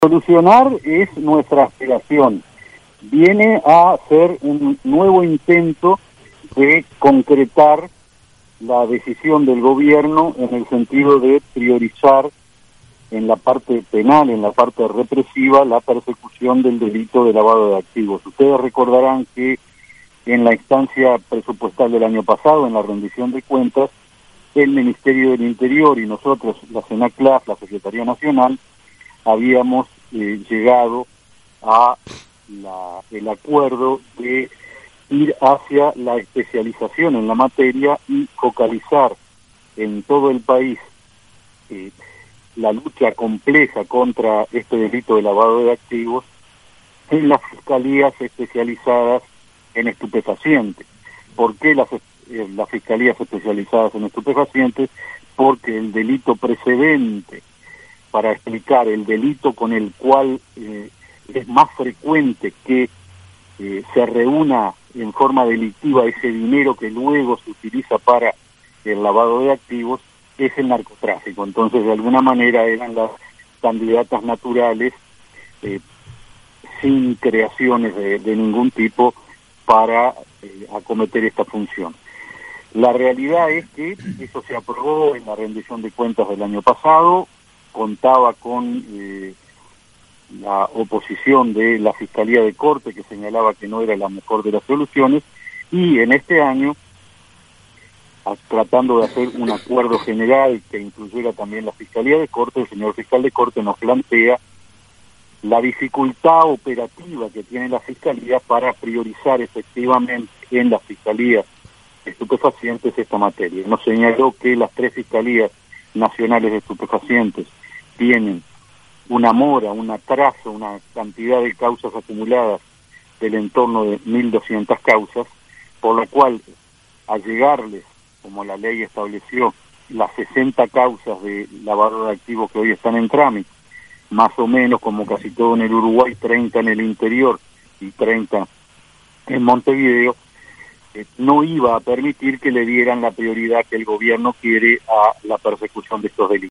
Solucionar es nuestra aspiración. Viene a ser un nuevo intento de concretar la decisión del gobierno en el sentido de priorizar en la parte penal, en la parte represiva, la persecución del delito de lavado de activos. Ustedes recordarán que en la instancia presupuestal del año pasado, en la rendición de cuentas, el Ministerio del Interior y nosotros, la CENACLAF, la Secretaría Nacional, habíamos llegado a el acuerdo de ir hacia la especialización en la materia y focalizar en todo el país la lucha compleja contra este delito de lavado de activos en las fiscalías especializadas en estupefacientes. ¿Por qué las fiscalías especializadas en estupefacientes? Porque el delito precedente para explicar el delito con el cual es más frecuente que se reúna en forma delictiva ese dinero que luego se utiliza para el lavado de activos, es el narcotráfico. Entonces, de alguna manera, eran las candidatas naturales sin creaciones de ningún tipo para acometer esta función. La realidad es que eso se aprobó en la rendición de cuentas del año pasado, contaba con la oposición de la Fiscalía de Corte, que señalaba que no era la mejor de las soluciones, y en este año, tratando de hacer un acuerdo general que incluyera también la Fiscalía de Corte, el señor fiscal de Corte nos plantea la dificultad operativa que tiene la Fiscalía para priorizar efectivamente en las fiscalías estupefacientes esta materia. Nos señaló que las 3 fiscalías nacionales de estupefacientes tienen una mora, un atraso, una cantidad de causas acumuladas del entorno de 1.200 causas, por lo cual, al llegarles, como la ley estableció, las 60 causas de lavado de activos que hoy están en trámite, más o menos, como casi todo en el Uruguay, 30 en el interior y 30 en Montevideo, no iba a permitir que le dieran la prioridad que el gobierno quiere a la persecución de estos delitos.